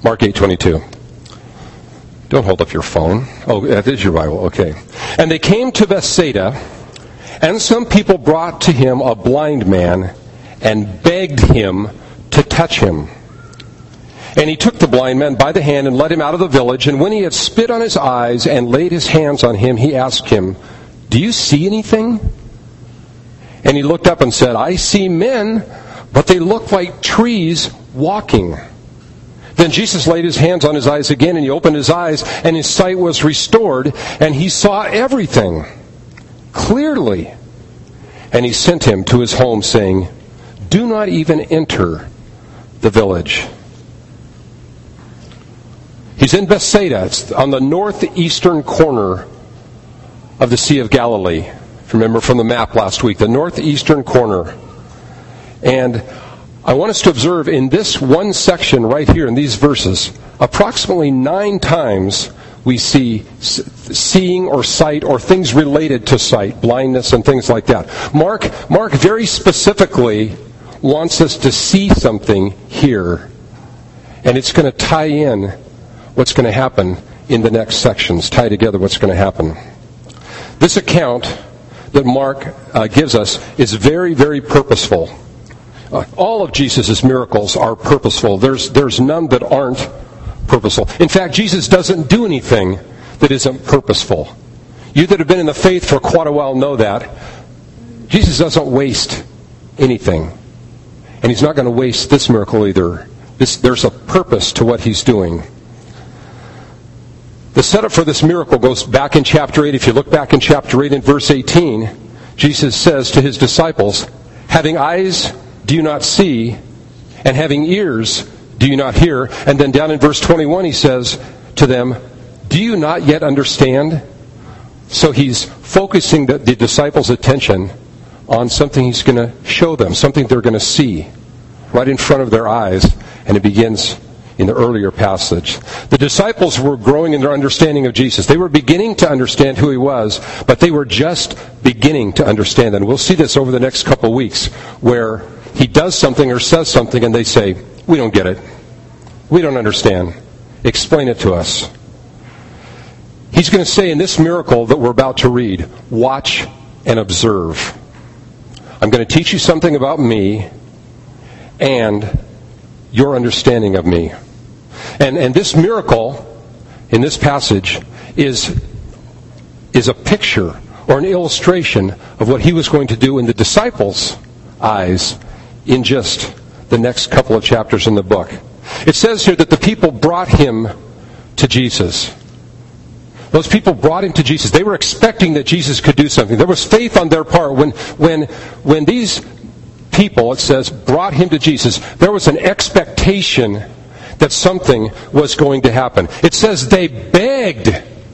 Mark 8:22. Don't hold up your phone. Oh, that is your Bible. Okay. And they came to Bethsaida, and some people brought to him a blind man and begged him to touch him. And he took the blind man by the hand and led him out of the village. And when he had spit on his eyes and laid his hands on him, he asked him, "Do you see anything?" And he looked up and said, "I see men, but they look like trees walking." Then Jesus laid his hands on his eyes again, and he opened his eyes, and his sight was restored, and he saw everything clearly. And he sent him to his home, saying, "Do not even enter the village." He's in Bethsaida. It's on the northeastern corner of the Sea of Galilee. Remember from the map last week, the northeastern corner. And I want us to observe in this one section right here, in these verses, approximately 9 times we see seeing or sight or things related to sight, blindness and things like that. Mark very specifically wants us to see something here. And it's going to tie in what's going to happen in the next sections, tie together what's going to happen. This account that Mark gives us is very, very purposeful. All of Jesus' miracles are purposeful. There's none that aren't purposeful. In fact, Jesus doesn't do anything that isn't purposeful. You that have been in the faith for quite a while know that. Jesus doesn't waste anything. And he's not going to waste this miracle either. There's a purpose to what he's doing. The setup for this miracle goes back in chapter 8. If you look back in chapter 8 in verse 18, Jesus says to his disciples, "Having eyes, do you not see? And having ears, do you not hear?" And then down in verse 21 he says to them, "Do you not yet understand?" So he's focusing the disciples' attention on something he's going to show them, something they're going to see right in front of their eyes. And it begins in the earlier passage. The disciples were growing in their understanding of Jesus. They were beginning to understand who he was, but they were just beginning to understand. And we'll see this over the next couple of weeks, where he does something or says something and they say, "We don't get it. We don't understand. Explain it to us." He's going to say in this miracle that we're about to read, "Watch and observe. I'm going to teach you something about me and your understanding of me." And this miracle in this passage is a picture or an illustration of what he was going to do in the disciples' eyes in just the next couple of chapters in the book. It says here that the people brought him to Jesus. Those people brought him to Jesus. They were expecting that Jesus could do something. There was faith on their part. When these people, it says, brought him to Jesus, there was an expectation that something was going to happen. It says they begged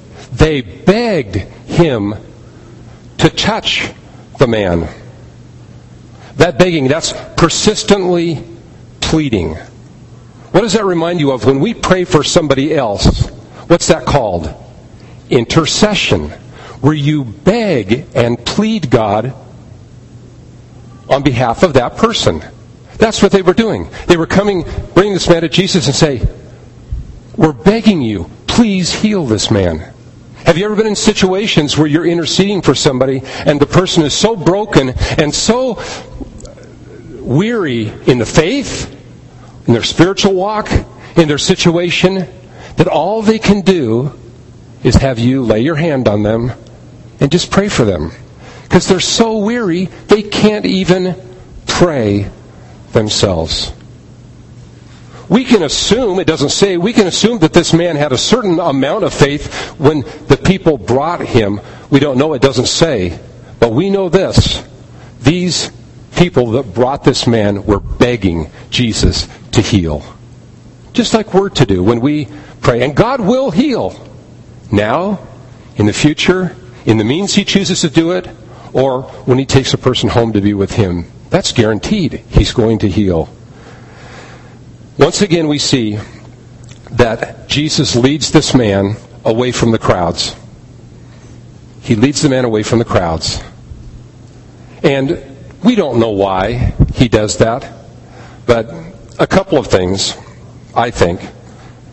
him to touch the man. That begging, that's persistently pleading. What does that remind you of? When we pray for somebody else, what's that called? Intercession. Where you beg and plead God on behalf of that person. That's what they were doing. They were coming, bringing this man to Jesus and say, "We're begging you, please heal this man." Have you ever been in situations where you're interceding for somebody and the person is so broken and so weary in the faith, in their spiritual walk, in their situation, that all they can do is have you lay your hand on them and just pray for them? Because they're so weary, they can't even pray themselves. We can assume, it doesn't say, we can assume that this man had a certain amount of faith when the people brought him. We don't know, it doesn't say. But we know this. These people that brought this man were begging Jesus to heal. Just like we're to do when we pray. And God will heal. Now, in the future, in the means he chooses to do it, or when he takes a person home to be with him. That's guaranteed. He's going to heal. Once again, we see that Jesus leads this man away from the crowds. He leads the man away from the crowds. And we don't know why he does that. But a couple of things, I think.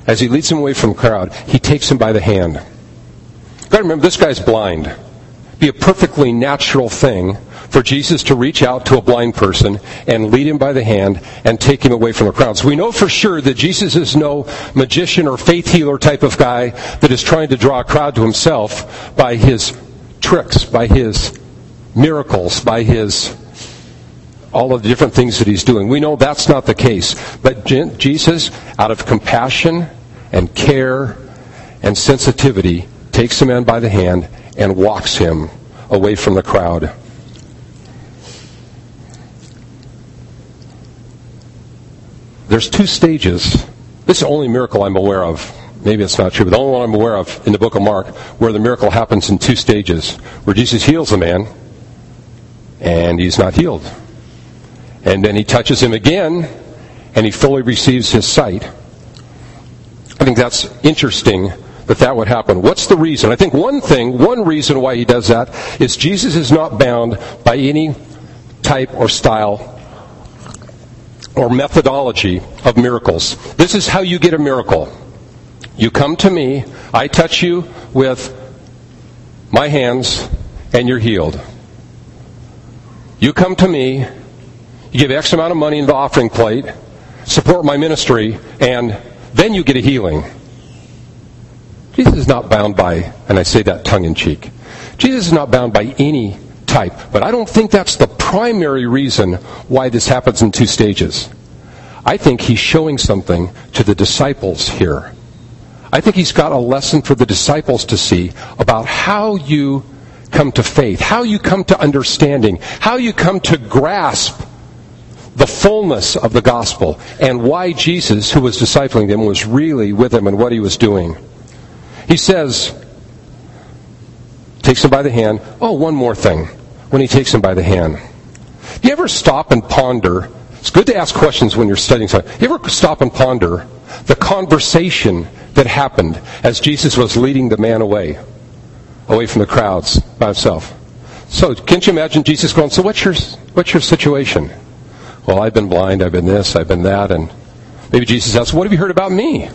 as he leads him away from the crowd, he takes him by the hand. You've got to remember, this guy's blind. It'd be a perfectly natural thing for Jesus to reach out to a blind person and lead him by the hand and take him away from the crowds. We know for sure that Jesus is no magician or faith healer type of guy that is trying to draw a crowd to himself by his tricks, by his miracles, by his all of the different things that he's doing. We know that's not the case. But Jesus, out of compassion and care and sensitivity, takes the man by the hand and walks him away from the crowd. There's 2 stages. This is the only miracle I'm aware of. Maybe it's not true, but the only one I'm aware of in the book of Mark where the miracle happens in 2 stages. Where Jesus heals a man and he's not healed. And then he touches him again, and he fully receives his sight. I think that's interesting that would happen. What's the reason? I think one reason why he does that is Jesus is not bound by any type or style or methodology of miracles. This is how you get a miracle. You come to me, I touch you with my hands, and you're healed. You come to me, you give X amount of money in the offering plate, support my ministry, and then you get a healing. Jesus is not bound by, and I say that tongue-in-cheek, Jesus is not bound by any type, but I don't think that's the primary reason why this happens in 2 stages. I think he's showing something to the disciples here. I think he's got a lesson for the disciples to see about how you come to faith, how you come to understanding, how you come to grasp the fullness of the gospel, and why Jesus, who was discipling them, was really with them and what he was doing. He says, takes him by the hand. Oh, one more thing. When he takes him by the hand, do you ever stop and ponder? It's good to ask questions when you're studying something. You ever stop and ponder the conversation that happened as Jesus was leading the man away from the crowds by himself? So, can't you imagine Jesus going, so what's your situation? Well, I've been blind, I've been this, I've been that, and maybe Jesus asks, what have you heard about me?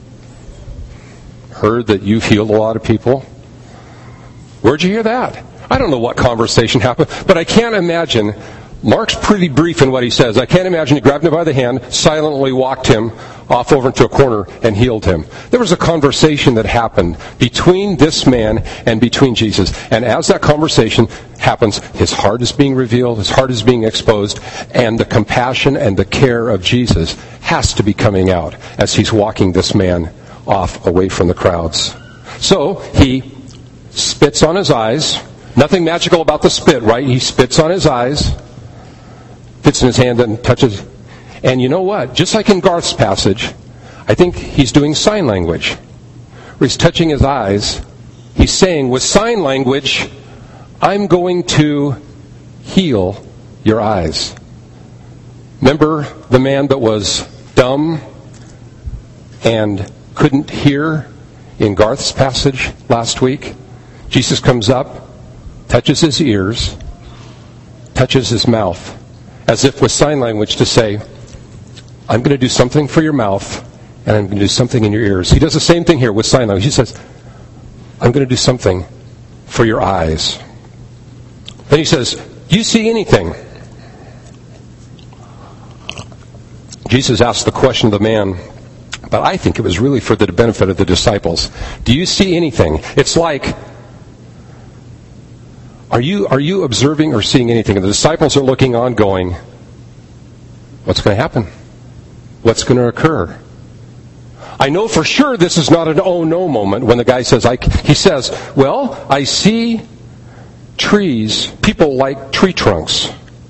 Heard that you've healed a lot of people. Where'd you hear that? I don't know what conversation happened, but I can't imagine. Mark's pretty brief in what he says. I can't imagine he grabbed him by the hand, silently walked him off over into a corner and healed him. There was a conversation that happened between this man and between Jesus. And as that conversation happens, his heart is being revealed, his heart is being exposed, and the compassion and the care of Jesus has to be coming out as he's walking this man off away from the crowds. So he spits on his eyes. Nothing magical about the spit, right? He spits on his eyes, fits in his hand and touches. And you know what? Just like in Garth's passage, I think he's doing sign language. Where he's touching his eyes. He's saying with sign language, I'm going to heal your eyes. Remember the man that was dumb and couldn't hear in Garth's passage last week? Jesus comes up, touches his ears, touches his mouth, as if with sign language to say, I'm going to do something for your mouth, and I'm going to do something in your ears. He does the same thing here with sign language. He says, I'm going to do something for your eyes. Then he says, do you see anything? Jesus asked the question of the man, but I think it was really for the benefit of the disciples. Do you see anything? It's like, are you observing or seeing anything? And the disciples are looking on going, what's going to happen? What's going to occur? I know for sure this is not an oh no moment when the guy says, he says, well, I see trees, people like tree trunks.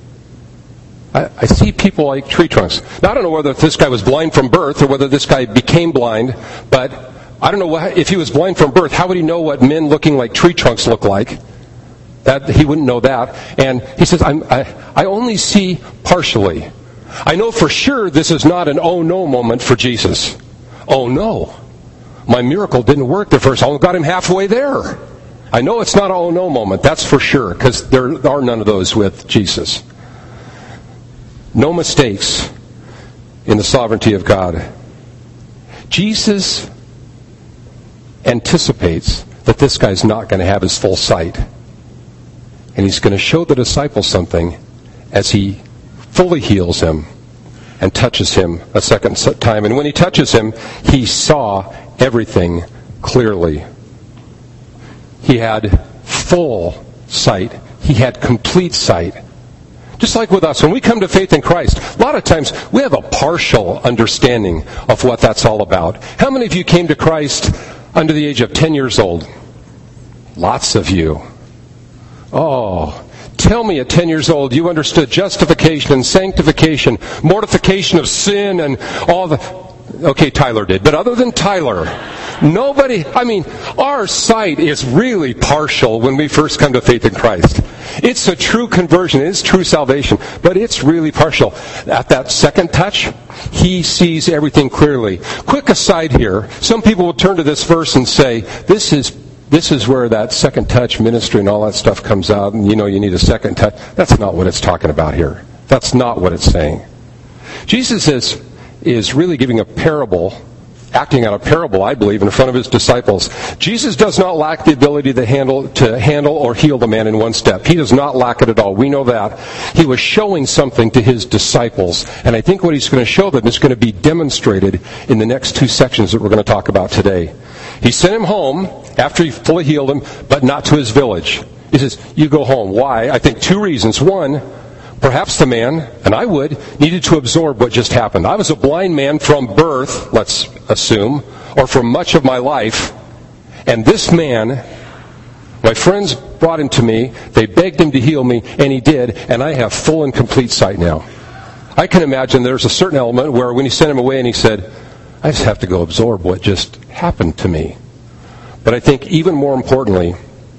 I see people like tree trunks. Now, I don't know whether this guy was blind from birth or whether this guy became blind, but I don't know if he was blind from birth, how would he know what men looking like tree trunks look like? That he wouldn't know that. And he says, I only see partially. I know for sure this is not an oh no moment for Jesus. Oh no, my miracle didn't work the first time. I got him halfway there. I know it's not an oh no moment, that's for sure, because there are none of those with Jesus. No mistakes in the sovereignty of God. Jesus anticipates that this guy's not going to have his full sight. And he's going to show the disciples something as he fully heals him and touches him a second time. And when he touches him, he saw everything clearly. He had full sight. He had complete sight. Just like with us, when we come to faith in Christ, a lot of times we have a partial understanding of what that's all about. How many of you came to Christ under the age of 10 years old? Lots of you. Oh, tell me at 10 years old you understood justification and sanctification, mortification of sin and all the... Okay, Tyler did. But other than Tyler, nobody... our sight is really partial when we first come to faith in Christ. It's a true conversion. It's true salvation. But it's really partial. At that second touch, he sees everything clearly. Quick aside here. Some people will turn to this verse and say, this is where that second touch ministry and all that stuff comes out, and you need a second touch. That's not what it's talking about here. That's not what it's saying. Jesus is really giving a parable, acting out a parable, I believe, in front of his disciples. Jesus does not lack the ability to handle or heal the man in one step. He does not lack it at all. We know that. He was showing something to his disciples, and I think what he's going to show them is going to be demonstrated in the next two sections that we're going to talk about today. He sent him home after he fully healed him, but not to his village. He says, you go home. Why? I think two reasons. One, perhaps the man, and I would, needed to absorb what just happened. I was a blind man from birth, let's assume, or for much of my life. And this man, my friends brought him to me, they begged him to heal me, and he did, and I have full and complete sight now. I can imagine there's a certain element where when he sent him away and he said, I just have to go absorb what just happened to me. But I think even more importantly,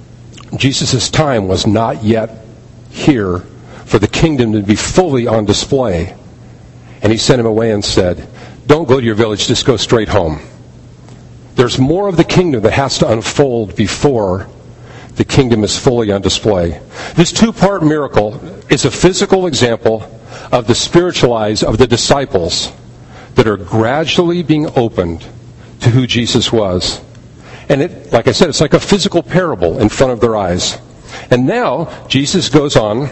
Jesus' time was not yet here for the kingdom to be fully on display. And he sent him away and said, don't go to your village, just go straight home. There's more of the kingdom that has to unfold before the kingdom is fully on display. This two-part miracle is a physical example of the spiritual eyes of the disciples that are gradually being opened to who Jesus was. And it, like I said, it's like a physical parable in front of their eyes. And now, Jesus goes on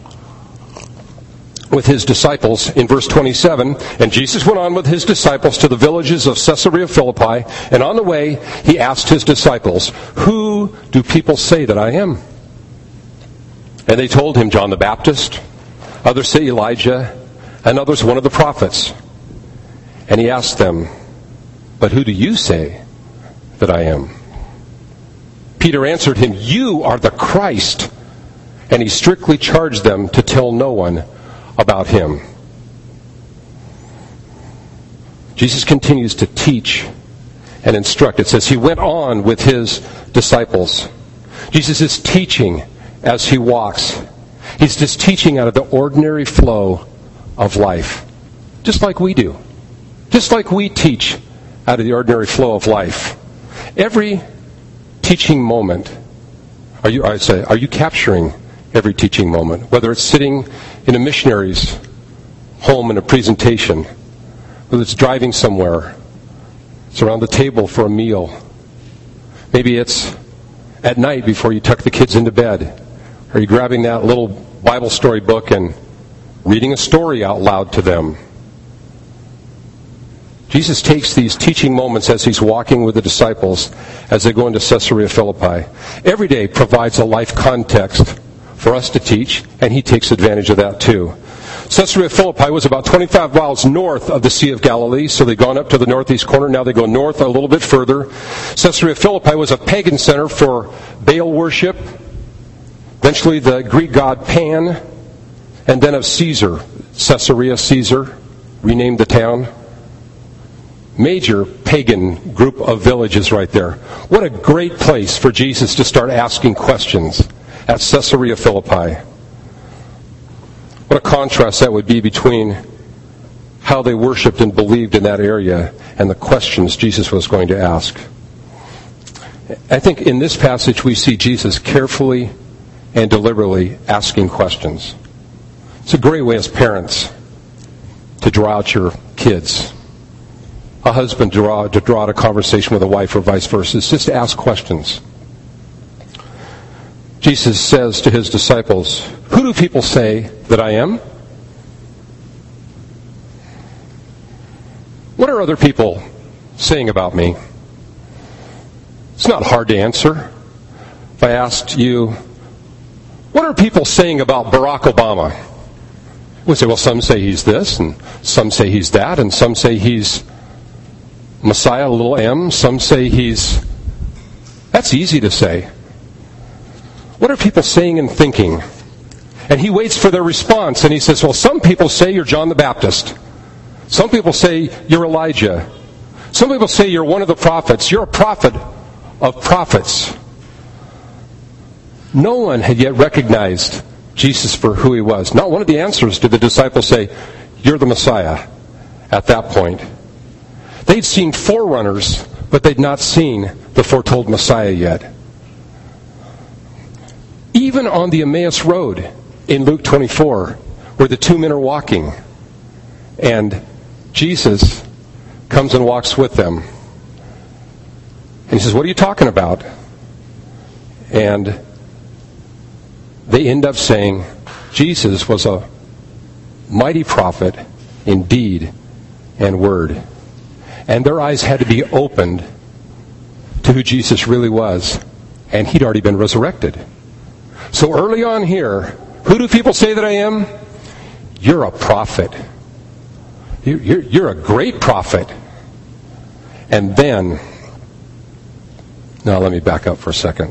with his disciples in verse 27. And Jesus went on with his disciples to the villages of Caesarea Philippi. And on the way, he asked his disciples, who do people say that I am? And they told him, John the Baptist. Others say Elijah. And others one of the prophets. And he asked them, but who do you say that I am? Peter answered him, you are the Christ. And he strictly charged them to tell no one about him. Jesus continues to teach and instruct. It says he went on with his disciples. Jesus is teaching as he walks. He's just teaching out of the ordinary flow of life. Just like we do. Just like we teach out of the ordinary flow of life. Every teaching moment, are you capturing every teaching moment? Whether it's sitting in a missionary's home in a presentation, whether it's driving somewhere, it's around the table for a meal. Maybe it's at night before you tuck the kids into bed. Are you grabbing that little Bible story book and reading a story out loud to them? Jesus takes these teaching moments as he's walking with the disciples as they go into Caesarea Philippi. Every day provides a life context for us to teach, and he takes advantage of that too. Caesarea Philippi was about 25 miles north of the Sea of Galilee, so they'd gone up to the northeast corner. Now they go north a little bit further. Caesarea Philippi was a pagan center for Baal worship, eventually the Greek god Pan, and then of Caesar. Caesarea Caesar renamed the town. Major pagan group of villages right there. What a great place for Jesus to start asking questions at Caesarea Philippi. What a contrast that would be between how they worshipped and believed in that area and the questions Jesus was going to ask. I think in this passage we see Jesus carefully and deliberately asking questions. It's a great way as parents to draw out your kids. a husband to draw out a conversation with a wife or vice versa. It's just to ask questions. Jesus says to his disciples, "Who do people say that I am?" What are other people saying about me? It's not hard to answer. If I asked you, what are people saying about Barack Obama? We'd say, well, some say he's this, and some say he's that, and some say he's Messiah, little m. Some say he's... That's easy to say. What are people saying and thinking? And he waits for their response, and he says, well, some people say you're John the Baptist. Some people say you're Elijah. Some people say you're one of the prophets. You're a prophet of prophets. No one had yet recognized Jesus for who he was. Not one of the answers did the disciples say, you're the Messiah, at that point. They'd seen forerunners, but they'd not seen the foretold Messiah yet. Even on the Emmaus Road in Luke 24, where the two men are walking, and Jesus comes and walks with them. And he says, what are you talking about? And they end up saying, Jesus was a mighty prophet in deed and word. And their eyes had to be opened to who Jesus really was. And he'd already been resurrected. So early on here, who do people say that I am? You're a prophet. You're a great prophet. And then, now let me back up for a second.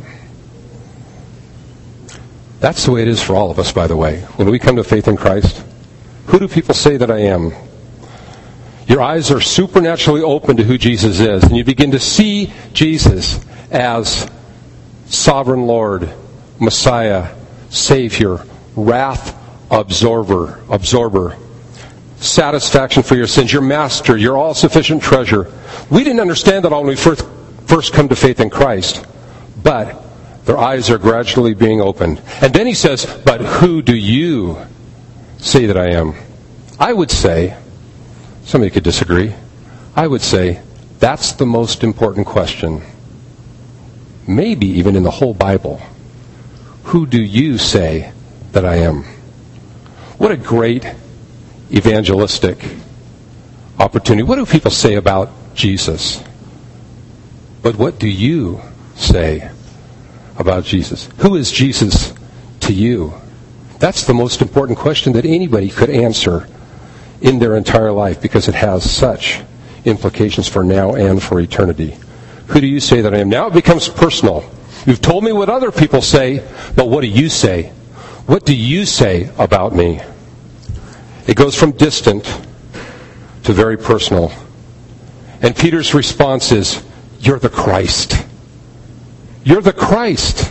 That's the way it is for all of us, by the way. When we come to faith in Christ, who do people say that I am? Your eyes are supernaturally open to who Jesus is, and you begin to see Jesus as sovereign Lord, Messiah, Savior, wrath absorber, satisfaction for your sins, your master, your all-sufficient treasure. We didn't understand that all when we first come to faith in Christ, but their eyes are gradually being opened. And then he says, but who do you say that I am? I would say, somebody could disagree, I would say that's the most important question, maybe even in the whole Bible. Who do you say that I am? What a great evangelistic opportunity. What do people say about Jesus? But what do you say about Jesus? Who is Jesus to you? That's the most important question that anybody could answer in their entire life, because it has such implications for now and for eternity. Who do you say that I am? Now it becomes personal. You've told me what other people say, but what do you say? What do you say about me? It goes from distant to very personal. And Peter's response is, you're the Christ. You're the Christ.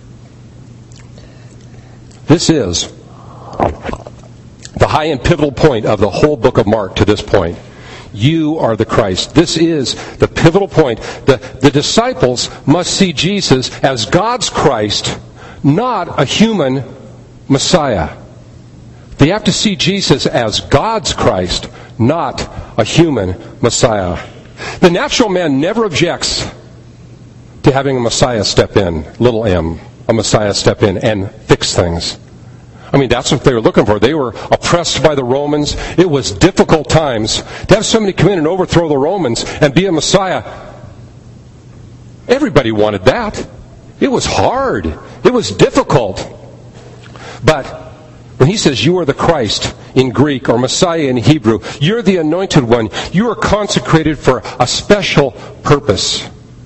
This is the high and pivotal point of the whole book of Mark to this point. You are the Christ. This is the pivotal point. The disciples must see Jesus as God's Christ, not a human Messiah. They have to see Jesus as God's Christ, not a human Messiah. The natural man never objects to having a Messiah step in, little m, a Messiah step in and fix things. I mean, that's what they were looking for. They were oppressed by the Romans. It was difficult times. To have somebody come in and overthrow the Romans and be a Messiah, everybody wanted that. It was hard. It was difficult. But when he says you are the Christ in Greek or Messiah in Hebrew, you're the anointed one. You are consecrated for a special purpose.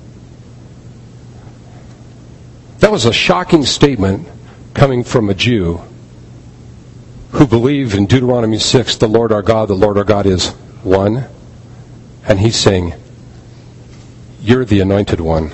That was a shocking statement coming from a Jew who believe in Deuteronomy 6, the Lord our God is one. And he's saying, you're the anointed one.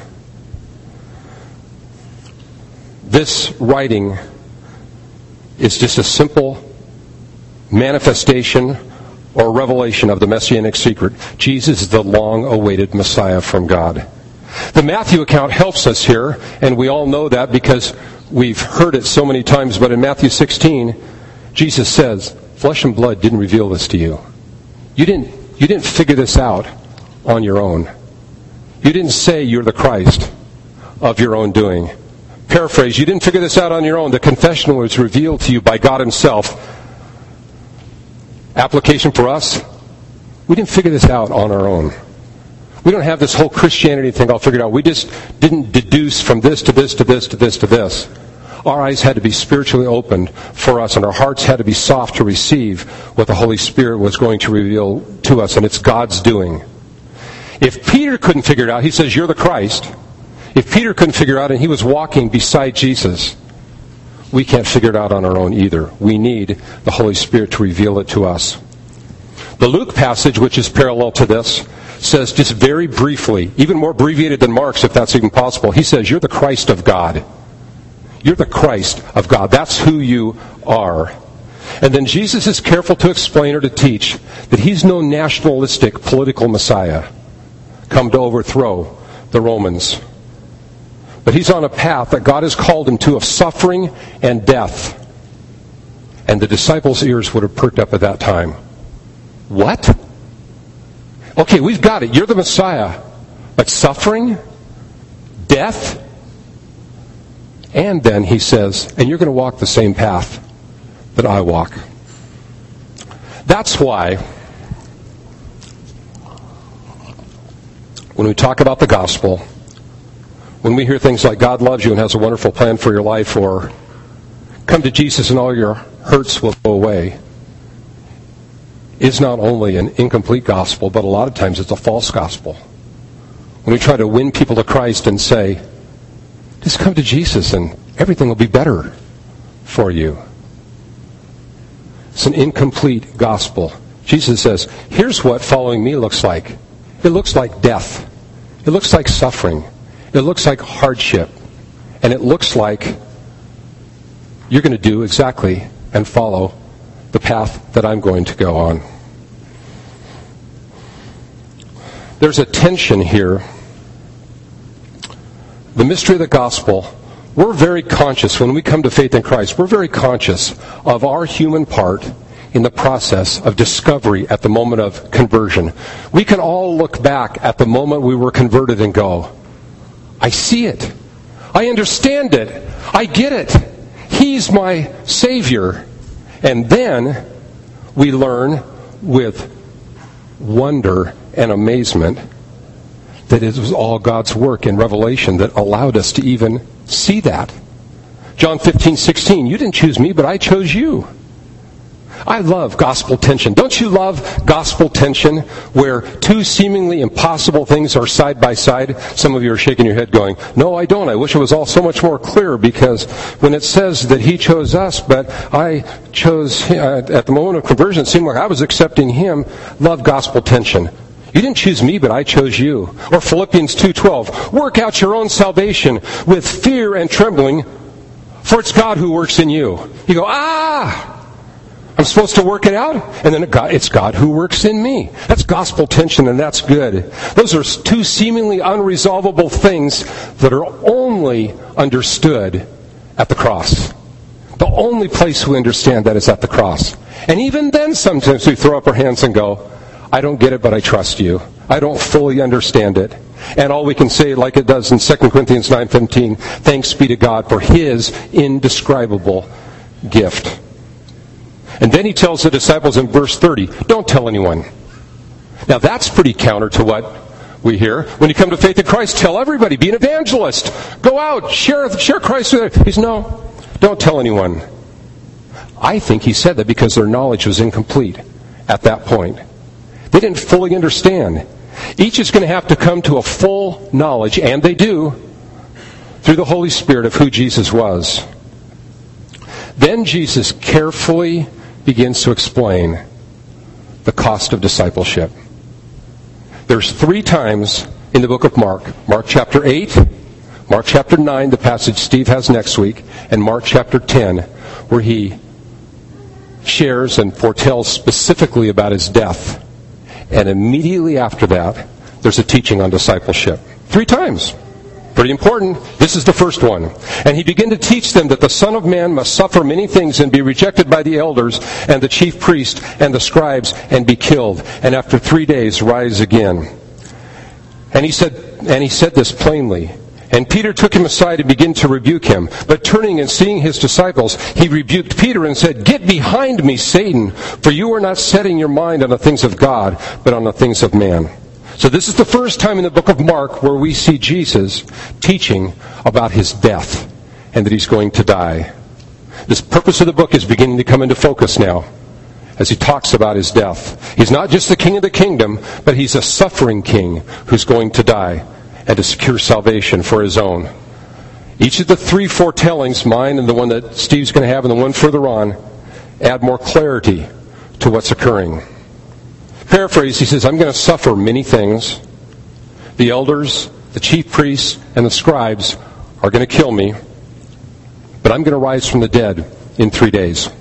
This writing is just a simple manifestation or revelation of the messianic secret. Jesus is the long-awaited Messiah from God. The Matthew account helps us here, and we all know that because we've heard it so many times, but in Matthew 16, Jesus says, flesh and blood didn't reveal this to you. You didn't figure this out on your own. You didn't say you're the Christ of your own doing. Paraphrase, you didn't figure this out on your own. The confession was revealed to you by God himself. Application for us, we didn't figure this out on our own. We don't have this whole Christianity thing all figured out. We just didn't deduce from this to this to this to this to this. Our eyes had to be spiritually opened for us, and our hearts had to be soft to receive what the Holy Spirit was going to reveal to us, and it's God's doing. If Peter couldn't figure it out, he says, you're the Christ. If Peter couldn't figure it out and he was walking beside Jesus, we can't figure it out on our own either. We need the Holy Spirit to reveal it to us. The Luke passage, which is parallel to this, says just very briefly, even more abbreviated than Mark's if that's even possible, he says, you're the Christ of God. You're the Christ of God. That's who you are. And then Jesus is careful to explain or to teach that he's no nationalistic political Messiah come to overthrow the Romans. But he's on a path that God has called him to of suffering and death. And the disciples' ears would have perked up at that time. What? Okay, we've got it. You're the Messiah. But suffering? Death? And then he says, and you're going to walk the same path that I walk. That's why when we talk about the gospel, when we hear things like God loves you and has a wonderful plan for your life, or come to Jesus and all your hurts will go away, is not only an incomplete gospel, but a lot of times it's a false gospel. When we try to win people to Christ and say, just come to Jesus and everything will be better for you. It's an incomplete gospel. Jesus says, here's what following me looks like. It looks like death. It looks like suffering. It looks like hardship. And it looks like you're going to do exactly and follow the path that I'm going to go on. There's a tension here. The mystery of the gospel, we're very conscious when we come to faith in Christ, we're very conscious of our human part in the process of discovery at the moment of conversion. We can all look back at the moment we were converted and go, I see it. I understand it. I get it. He's my Savior. And then we learn with wonder and amazement that it was all God's work in Revelation that allowed us to even see that. John 15:16, you didn't choose me, but I chose you. I love gospel tension. Don't you love gospel tension where two seemingly impossible things are side by side? Some of you are shaking your head going, no, I don't. I wish it was all so much more clear, because when it says that he chose us, but I chose him, at the moment of conversion, it seemed like I was accepting him. Love gospel tension. You didn't choose me, but I chose you. Or Philippians 2:12, work out your own salvation with fear and trembling, for it's God who works in you. You go, I'm supposed to work it out? And then it's God who works in me. That's gospel tension, and that's good. Those are two seemingly unresolvable things that are only understood at the cross. The only place we understand that is at the cross. And even then sometimes we throw up our hands and go, I don't get it, but I trust you. I don't fully understand it. And all we can say, like it does in 2 Corinthians 9:15, thanks be to God for his indescribable gift. And then he tells the disciples in verse 30, don't tell anyone. Now that's pretty counter to what we hear. When you come to faith in Christ, tell everybody, be an evangelist. Go out, share Christ with everyone. He's, no, don't tell anyone. I think he said that because their knowledge was incomplete at that point. They didn't fully understand. Each is going to have to come to a full knowledge, and they do, through the Holy Spirit of who Jesus was. Then Jesus carefully begins to explain the cost of discipleship. There's 3 times in the book of Mark. Mark chapter 8, Mark chapter 9, the passage Steve has next week, and Mark chapter 10, where he shares and foretells specifically about his death. And immediately after that, there's a teaching on discipleship. 3 times. Pretty important. This is the first one. And he began to teach them that the Son of Man must suffer many things and be rejected by the elders and the chief priests and the scribes and be killed, and after 3 days rise again. And he said this plainly. And Peter took him aside and began to rebuke him. But turning and seeing his disciples, he rebuked Peter and said, "Get behind me, Satan, for you are not setting your mind on the things of God, but on the things of man." So this is the first time in the book of Mark where we see Jesus teaching about his death and that he's going to die. This purpose of the book is beginning to come into focus now as he talks about his death. He's not just the king of the kingdom, but he's a suffering king who's going to die and to secure salvation for his own. Each of the three foretellings, mine and the one that Steve's going to have and the one further on, add more clarity to what's occurring. Paraphrase, he says, "I'm going to suffer many things. The elders, the chief priests, and the scribes are going to kill me, but I'm going to rise from the dead in 3 days."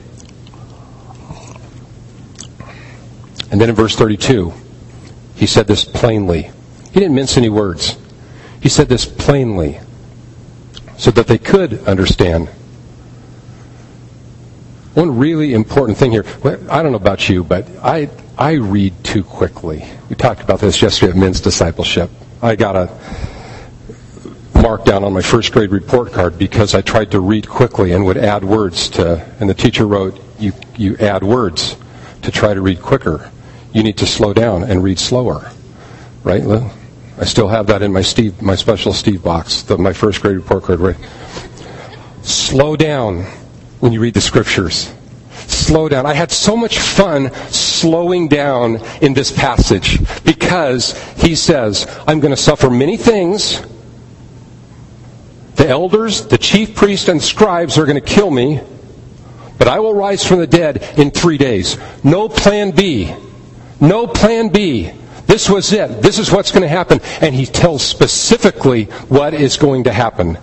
And then in verse 32, he said this plainly. He didn't mince any words. He said this plainly so that they could understand. One really important thing here, I don't know about you, but I read too quickly. We talked about this yesterday at Men's Discipleship. I got a mark down on my first grade report card because I tried to read quickly and would add words and the teacher wrote, you add words to try to read quicker. You need to slow down and read slower. Right? I still have that in my special Steve box, my first grade report card. Right? Slow down when you read the scriptures. Slow down. I had so much fun slowing down in this passage because he says, I'm going to suffer many things. The elders, the chief priests, and scribes are going to kill me, but I will rise from the dead in 3 days. No plan B. No plan B. This was it. This is what's going to happen. And he tells specifically what is going to happen.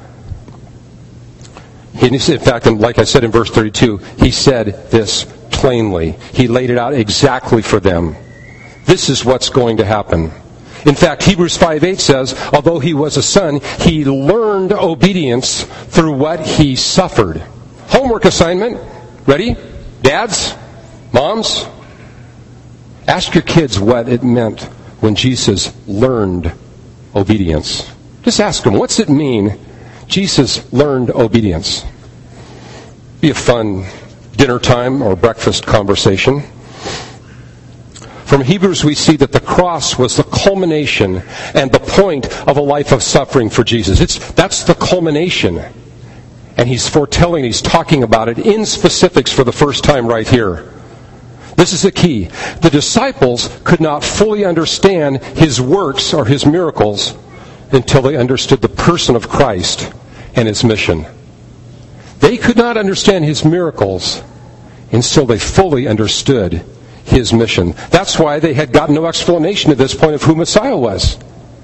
In fact, like I said in verse 32, he said this plainly. He laid it out exactly for them. This is what's going to happen. In fact, Hebrews 5:8 says, although he was a son, he learned obedience through what he suffered. Homework assignment. Ready? Dads? Moms? Ask your kids what it meant when Jesus learned obedience. Just ask them, what's it mean Jesus learned obedience? Be a fun dinner time or breakfast conversation. From Hebrews we see that the cross was the culmination and the point of a life of suffering for Jesus. That's the culmination. And he's foretelling, he's talking about it in specifics for the first time right here. This is the key. The disciples could not fully understand his works or his miracles until they understood the person of Christ and his mission. They could not understand his miracles until they fully understood his mission. That's why they had gotten no explanation at this point of who Messiah was.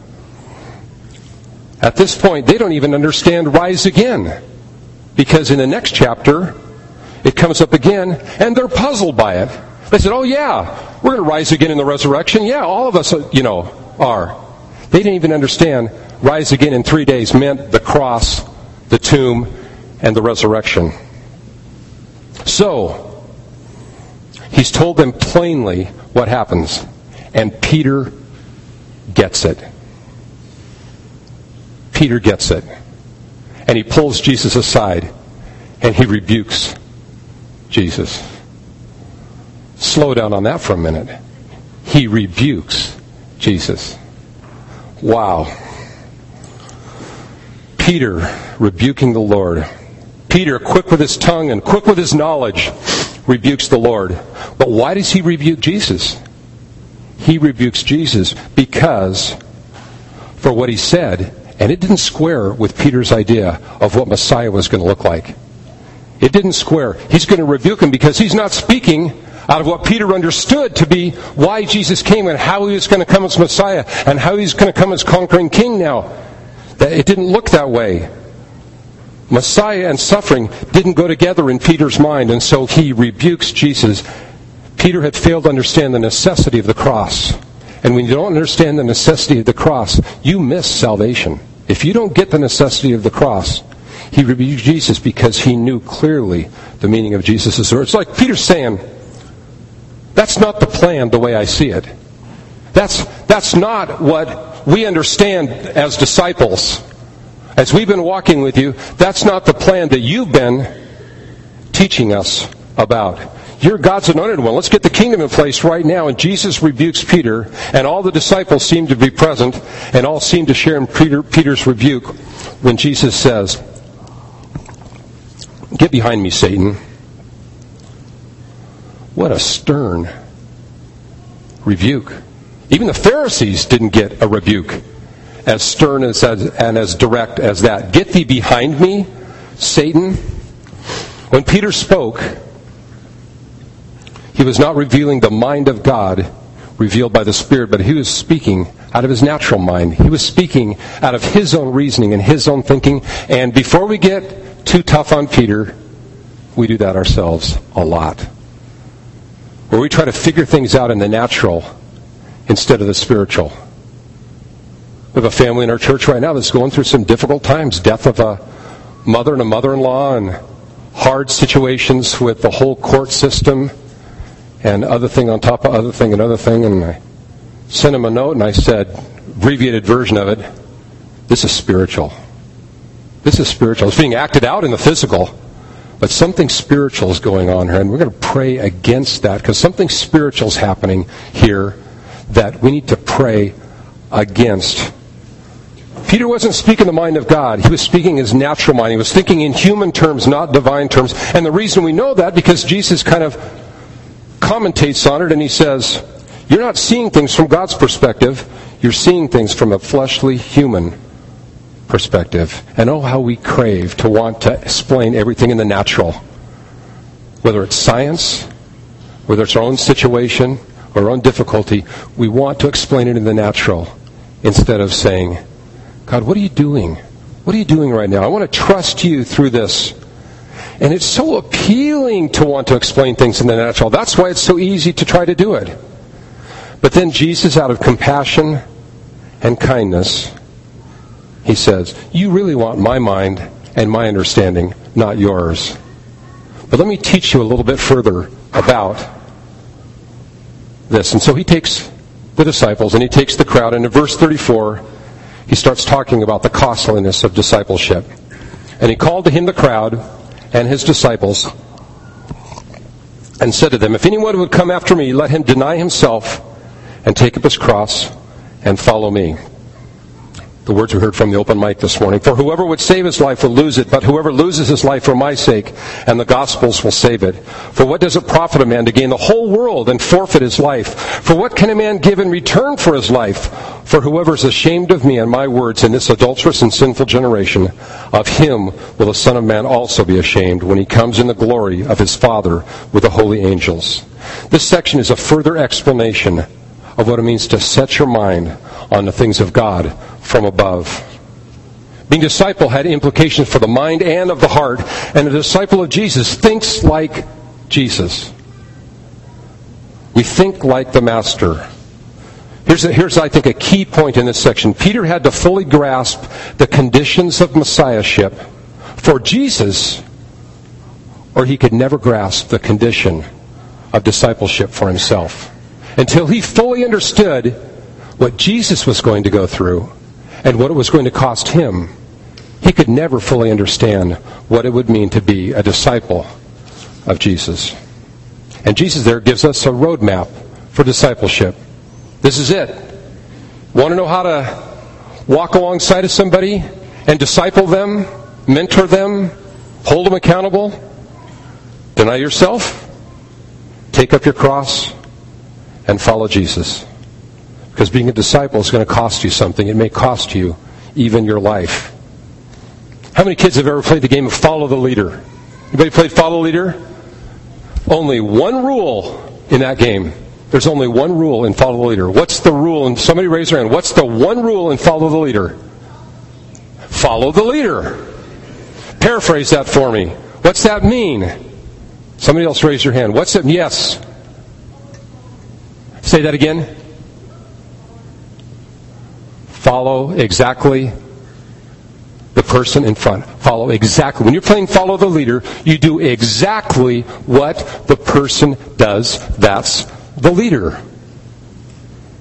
At this point, they don't even understand rise again. Because in the next chapter, it comes up again, and they're puzzled by it. They said, oh yeah, we're going to rise again in the resurrection. Yeah, all of us, are. They didn't even understand rise again in 3 days meant the cross, the tomb, and the resurrection. So, he's told them plainly what happens. And Peter gets it. Peter gets it. And he pulls Jesus aside and he rebukes Jesus. Slow down on that for a minute. He rebukes Jesus. Wow. Peter rebuking the Lord. Peter, quick with his tongue and quick with his knowledge, rebukes the Lord. But why does he rebuke Jesus? He rebukes Jesus because for what he said, and it didn't square with Peter's idea of what Messiah was going to look like. It didn't square. He's going to rebuke him because he's not speaking out of what Peter understood to be why Jesus came and how he was going to come as Messiah and how he's going to come as conquering king now. It didn't look that way. Messiah and suffering didn't go together in Peter's mind, and so he rebukes Jesus. Peter had failed to understand the necessity of the cross. And when you don't understand the necessity of the cross, you miss salvation. If you don't get the necessity of the cross, he rebuked Jesus because he knew clearly the meaning of Jesus' words. It's like Peter saying, that's not the plan the way I see it. That's not what we understand as disciples. As we've been walking with you, that's not the plan that you've been teaching us about. You're God's anointed one. Let's get the kingdom in place right now. And Jesus rebukes Peter, and all the disciples seem to be present, and all seem to share in Peter's rebuke when Jesus says, "Get behind me, Satan." What a stern rebuke. Even the Pharisees didn't get a rebuke as stern and as direct as that. "Get thee behind me, Satan." When Peter spoke, he was not revealing the mind of God revealed by the Spirit, but he was speaking out of his natural mind. He was speaking out of his own reasoning and his own thinking. And before we get too tough on Peter, we do that ourselves a lot, where we try to figure things out in the natural instead of the spiritual. We have a family in our church right now that's going through some difficult times. Death of a mother and a mother-in-law, and hard situations with the whole court system, and other thing on top of other thing and other thing. And I sent him a note and I said, abbreviated version of it, this is spiritual. This is spiritual. It's being acted out in the physical, but something spiritual is going on here, and we're going to pray against that, because something spiritual is happening here that we need to pray against. Peter wasn't speaking the mind of God. He was speaking his natural mind. He was thinking in human terms, not divine terms. And the reason we know that, because Jesus kind of commentates on it, and he says, you're not seeing things from God's perspective. You're seeing things from a fleshly, human perspective. And oh, how we crave to want to explain everything in the natural. Whether it's science, whether it's our own situation, or our own difficulty, we want to explain it in the natural instead of saying, God, what are you doing? What are you doing right now? I want to trust you through this. And it's so appealing to want to explain things in the natural. That's why it's so easy to try to do it. But then Jesus, out of compassion and kindness, he says, you really want my mind and my understanding, not yours. But let me teach you a little bit further about this. And so he takes the disciples and he takes the crowd, and in verse 34, he starts talking about the costliness of discipleship. And he called to him the crowd and his disciples, and said to them, if anyone would come after me, let him deny himself and take up his cross and follow me. The words we heard from the open mic this morning. For whoever would save his life will lose it, but whoever loses his life for my sake and the gospel's will save it. For what does it profit a man to gain the whole world and forfeit his life? For what can a man give in return for his life? For whoever is ashamed of me and my words in this adulterous and sinful generation, of him will the Son of Man also be ashamed when he comes in the glory of his Father with the holy angels. This section is a further explanation of what it means to set your mind on the things of God from above. Being a disciple had implications for the mind and of the heart, and a disciple of Jesus thinks like Jesus. We think like the Master. Here's I think, a key point in this section. Peter had to fully grasp the conditions of Messiahship for Jesus, or he could never grasp the condition of discipleship for himself. Until he fully understood what Jesus was going to go through and what it was going to cost him, he could never fully understand what it would mean to be a disciple of Jesus. And Jesus there gives us a roadmap for discipleship. This is it. Want to know how to walk alongside of somebody and disciple them, mentor them, hold them accountable? Deny yourself, take up your cross, and follow Jesus. Because being a disciple is going to cost you something. It may cost you even your life. How many kids have ever played the game of Follow the Leader? Anybody played Follow the Leader? Only one rule in that game. There's only one rule in Follow the Leader. What's the rule? And somebody raise their hand. What's the one rule in Follow the Leader? Follow the leader. Paraphrase that for me. What's that mean? Somebody else raise your hand. What's it? Yes. Say that again. Follow exactly the person in front. Follow exactly. When you're playing Follow the Leader, you do exactly what the person does. That's the leader.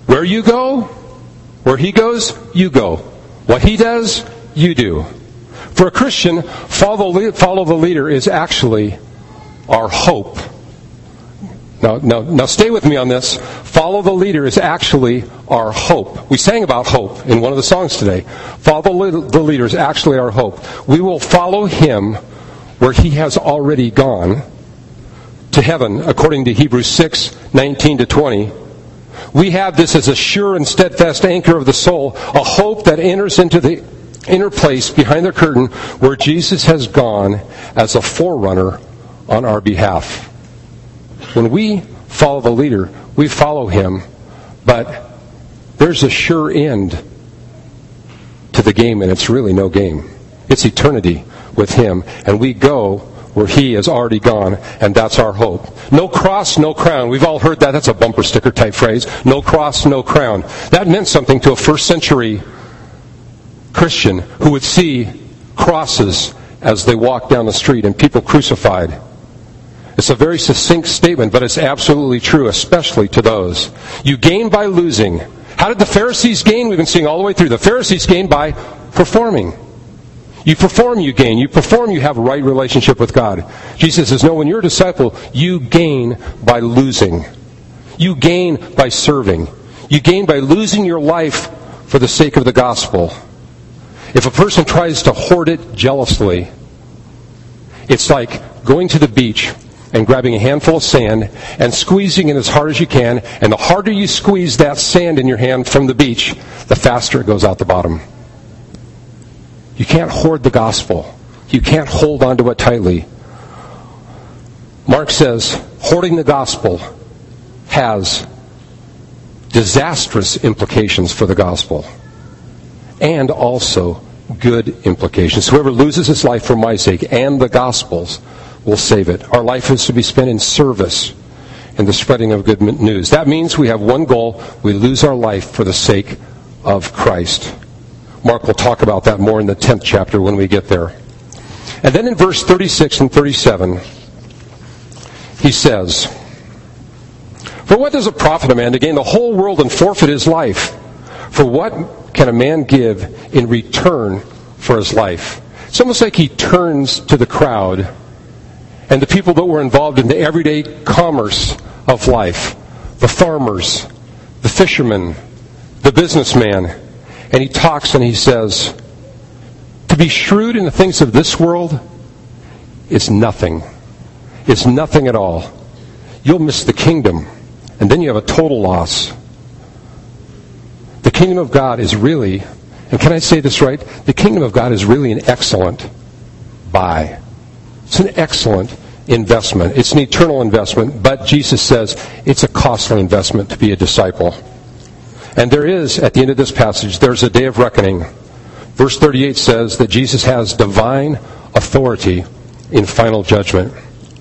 Where you go, where he goes, you go. What he does, you do. For a Christian, follow the leader is actually our hope. Now stay with me on this. Follow the leader is actually our hope. We sang about hope in one of the songs today. Follow the leader is actually our hope. We will follow him where he has already gone to heaven, according to Hebrews 6:19-20. We have this as a sure and steadfast anchor of the soul, a hope that enters into the inner place behind the curtain where Jesus has gone as a forerunner on our behalf. When we follow the leader, we follow him, but there's a sure end to the game, and it's really no game. It's eternity with him, and we go where he has already gone, and that's our hope. No cross, no crown. We've all heard that. That's a bumper sticker type phrase. No cross, no crown. That meant something to a first century Christian who would see crosses as they walked down the street and people crucified. It's a very succinct statement, but it's absolutely true, especially to those. You gain by losing. How did the Pharisees gain? We've been seeing all the way through. The Pharisees gained by performing. You perform, you gain. You perform, you have a right relationship with God. Jesus says, no, when you're a disciple, you gain by losing. You gain by serving. You gain by losing your life for the sake of the gospel. If a person tries to hoard it jealously, it's like going to the beach and grabbing a handful of sand and squeezing it as hard as you can, and the harder you squeeze that sand in your hand from the beach, the faster it goes out the bottom. You can't hoard the gospel. You can't hold on to it tightly. Mark says, hoarding the gospel has disastrous implications for the gospel, and also good implications. Whoever loses his life for my sake and the gospel's will save it. Our life is to be spent in service in the spreading of good news. That means we have one goal. We lose our life for the sake of Christ. Mark will talk about that more in the 10th chapter when we get there. And then in verse 36 and 37, he says, "For what does it profit a man to gain the whole world and forfeit his life? For what can a man give in return for his life?" It's almost like he turns to the crowd and the people that were involved in the everyday commerce of life, the farmers, the fishermen, the businessman, and he talks and he says, to be shrewd in the things of this world is nothing. It's nothing at all. You'll miss the kingdom, and then you have a total loss. The kingdom of God is really, and can I say this right? The kingdom of God is really an excellent buy. It's an excellent investment. It's an eternal investment, but Jesus says it's a costly investment to be a disciple. And there is, at the end of this passage, there's a day of reckoning. Verse 38 says that Jesus has divine authority in final judgment.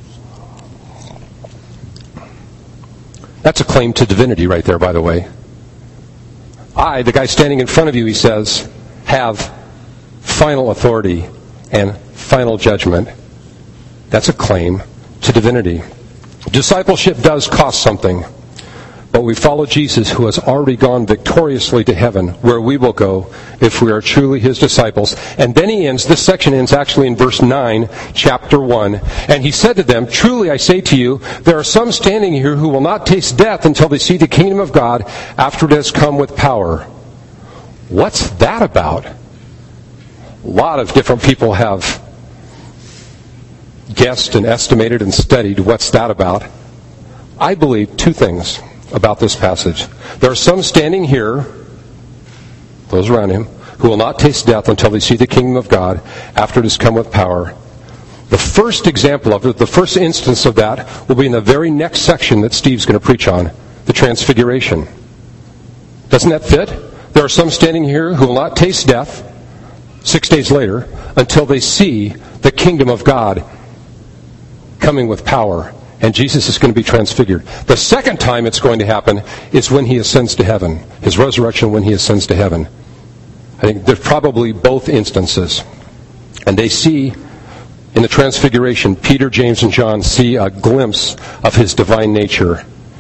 That's a claim to divinity right there, by the way. I, the guy standing in front of you, he says, have final authority and final judgment. That's a claim to divinity. Discipleship does cost something, but we follow Jesus who has already gone victoriously to heaven, where we will go if we are truly his disciples. And then he ends, this section ends actually in verse 9, chapter 1. And he said to them, "Truly I say to you, there are some standing here who will not taste death until they see the kingdom of God after it has come with power." What's that about? A lot of different people have guessed and estimated and studied what's that about. I believe two things about this passage. There are some standing here, those around him, who will not taste death until they see the kingdom of God after it has come with power. The first example of it, the first instance of that, will be in the very next section that Steve's going to preach on, the Transfiguration. Doesn't that fit? There are some standing here who will not taste death 6 days later until they see the kingdom of God coming with power, and Jesus is going to be transfigured. The second time it's going to happen is when he ascends to heaven, his resurrection when he ascends to heaven. I think there's probably both instances. And they see, in the transfiguration, Peter, James, and John see a glimpse of his divine nature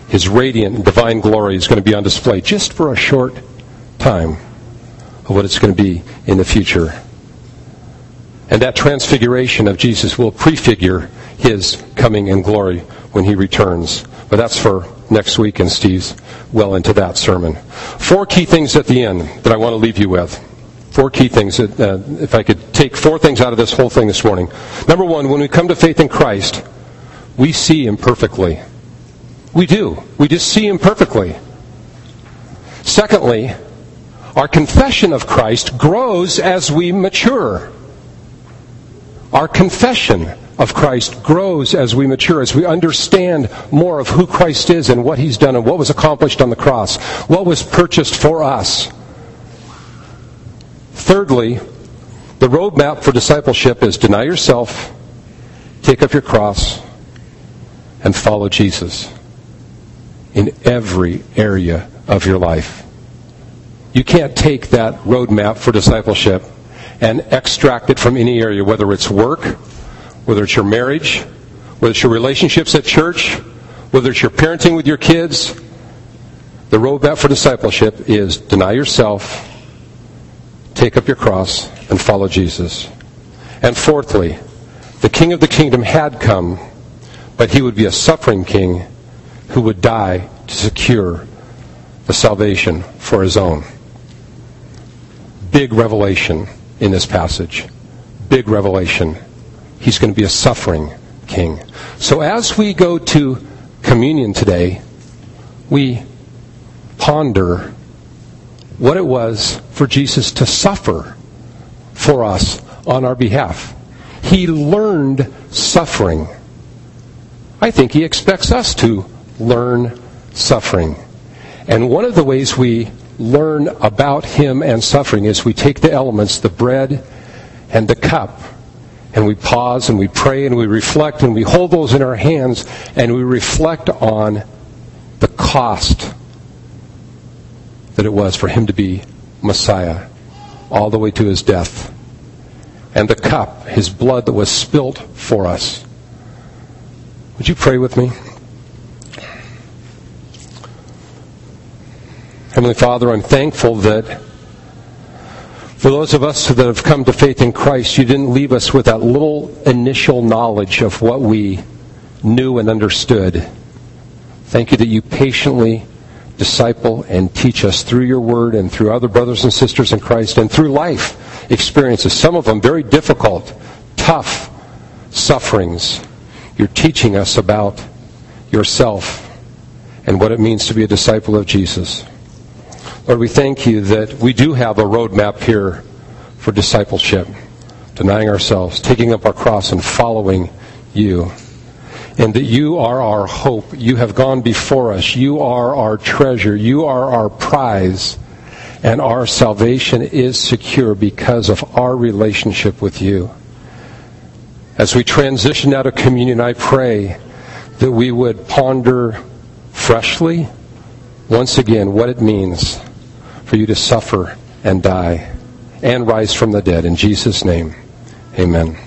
His radiant and divine glory is going to be on display just for a short time of what it's going to be in the future. And that transfiguration of Jesus will prefigure His coming in glory when He returns. But that's for next week, and Steve's well into that sermon. 4 key things at the end that I want to leave you with. 4 key things, that, if I could take 4 things out of this whole thing this morning. Number 1, when we come to faith in Christ, we see Him perfectly. We do. We just see Him perfectly. Secondly, our confession of Christ grows as we mature. Our confession of Christ grows as we mature, as we understand more of who Christ is and what He's done and what was accomplished on the cross, what was purchased for us. Thirdly, the roadmap for discipleship is deny yourself, take up your cross, and follow Jesus in every area of your life. You can't take that roadmap for discipleship and extract it from any area, whether it's work, whether it's your marriage, whether it's your relationships at church, whether it's your parenting with your kids. The roadmap for discipleship is deny yourself, take up your cross, and follow Jesus. And fourthly, the King of the kingdom had come, but He would be a suffering king who would die to secure the salvation for His own. Big revelation in this passage. Big revelation. He's going to be a suffering king. So as we go to communion today, we ponder what it was for Jesus to suffer for us on our behalf. He learned suffering. I think He expects us to learn suffering. And one of the ways we learn about Him and suffering is we take the elements, the bread and the cup, and we pause and we pray and we reflect and we hold those in our hands and we reflect on the cost that it was for Him to be Messiah all the way to His death. And the cup, His blood that was spilt for us. Would you pray with me? Heavenly Father, I'm thankful that for those of us that have come to faith in Christ, You didn't leave us with that little initial knowledge of what we knew and understood. Thank You that You patiently disciple and teach us through Your Word and through other brothers and sisters in Christ and through life experiences, some of them very difficult, tough sufferings. You're teaching us about Yourself and what it means to be a disciple of Jesus. Lord, we thank You that we do have a roadmap here for discipleship, denying ourselves, taking up our cross, and following You. And that You are our hope. You have gone before us. You are our treasure. You are our prize. And our salvation is secure because of our relationship with You. As we transition out of communion, I pray that we would ponder freshly, once again, what it means for You to suffer and die and rise from the dead. In Jesus' name, amen.